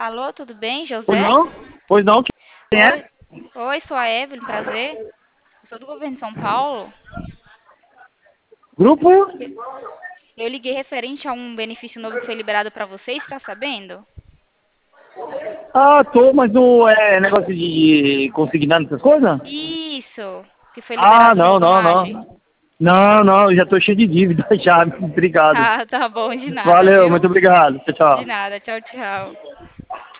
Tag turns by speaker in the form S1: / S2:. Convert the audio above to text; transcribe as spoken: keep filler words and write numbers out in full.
S1: Alô, tudo bem,
S2: Pois
S1: José?
S2: não? Pois não, quem é?
S1: Oi, oi, sou a Evelyn, prazer. Eu sou do governo de São Paulo.
S2: Grupo?
S1: Eu liguei referente a um benefício novo que foi liberado para você, está sabendo?
S2: Ah, tô, mas não é negócio de consignado essas coisas?
S1: Isso, que foi
S2: Ah,
S1: liberado
S2: não,
S1: novo na
S2: não,
S1: A G.
S2: não. Não, não, eu já tô cheio de dívida já, obrigado.
S1: Ah, tá bom, de nada,
S2: Valeu, muito
S1: viu?
S2: obrigado. Tchau,
S1: De
S2: tchau.
S1: nada, tchau, tchau.